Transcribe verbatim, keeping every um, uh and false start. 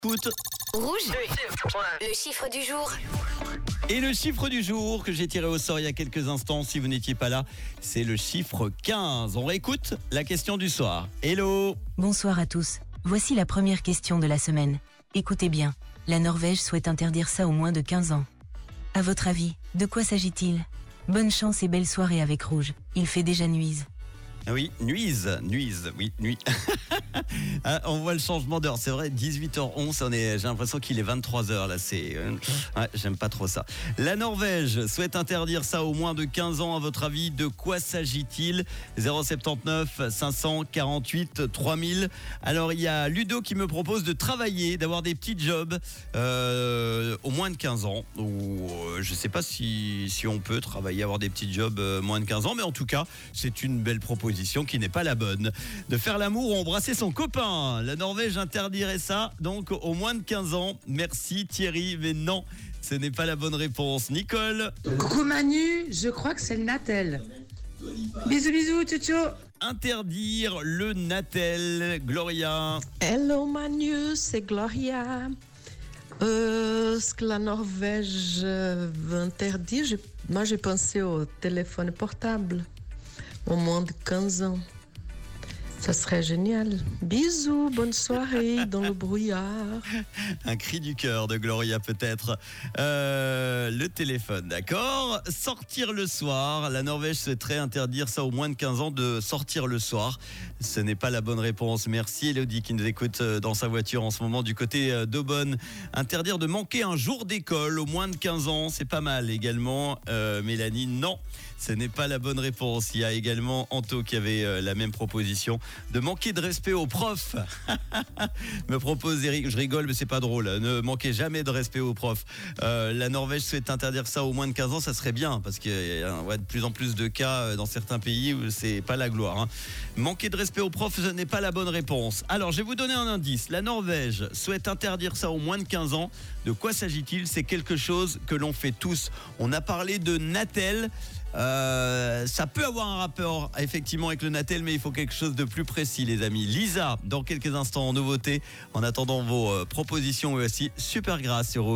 Écoute. Rouge, le chiffre du jour. Et le chiffre du jour que j'ai tiré au sort il y a quelques instants, si vous n'étiez pas là, c'est le chiffre quinze. On réécoute la question du soir. Hello. Bonsoir à tous. Voici la première question de la semaine. Écoutez bien, la Norvège souhaite interdire ça aux moins de quinze ans. À votre avis, de quoi s'agit-il ? Bonne chance et belle soirée avec Rouge. Il fait déjà nuise. Ah oui, nuise, nuise, oui, nuit. Ah, on voit le changement d'heure, c'est vrai, dix-huit heures onze, on est, j'ai l'impression qu'il est vingt-trois heures là, c'est, euh, ouais, j'aime pas trop ça. La Norvège souhaite interdire ça aux moins de quinze ans, à votre avis, de quoi s'agit-il ? zéro sept neuf cinq cent quarante-huit trois mille. Alors il y a Ludo qui me propose de travailler, d'avoir des petits jobs euh, aux moins de quinze ans, ou euh, je sais pas si, si on peut travailler, avoir des petits jobs euh, moins de quinze ans, mais en tout cas, c'est une belle proposition qui n'est pas la bonne. De faire l'amour ou embrasser son copain. La Norvège interdirait ça, donc au moins de quinze ans. Merci Thierry, mais non, ce n'est pas la bonne réponse. Nicole. Coucou Manu, je crois que c'est le Natel. Bisous bisous, tchou. Interdire le Natel. Gloria. Hello Manu, c'est Gloria. Euh, ce que la Norvège euh, veut interdire, je- moi j'ai pensé au téléphone portable, au moins de quinze ans. Ça serait génial. Bisous, bonne soirée dans le brouillard. Un cri du cœur de Gloria peut-être. Euh, le téléphone, d'accord. Sortir le soir. La Norvège souhaiterait interdire ça aux moins de quinze ans de sortir le soir. Ce n'est pas la bonne réponse. Merci Elodie qui nous écoute euh, dans sa voiture en ce moment du côté euh, d'Aubonne. Interdire de manquer un jour d'école aux moins de quinze ans, c'est pas mal également. Euh, Mélanie, non, ce n'est pas la bonne réponse. Il y a également Anto qui avait euh, la même proposition. De manquer de respect aux profs. Me propose Eric, je rigole mais c'est pas drôle. Ne manquez jamais de respect aux profs. Euh, la Norvège souhaite interdire ça aux moins de quinze ans, ça serait bien parce qu'il y a ouais, de plus en plus de cas dans certains pays où c'est pas la gloire. Hein. Manquer de respect aux profs, ce n'est pas la bonne réponse. Alors je vais vous donner un indice. La Norvège souhaite interdire ça aux moins de quinze ans. De quoi s'agit-il ? C'est quelque chose que l'on fait tous. On a parlé de Natel. Euh, ça peut avoir un rapport effectivement avec le Natel, mais il faut quelque chose de plus précis les amis. Lisa, dans quelques instants en nouveauté. En attendant vos euh, propositions et aussi super grâce sur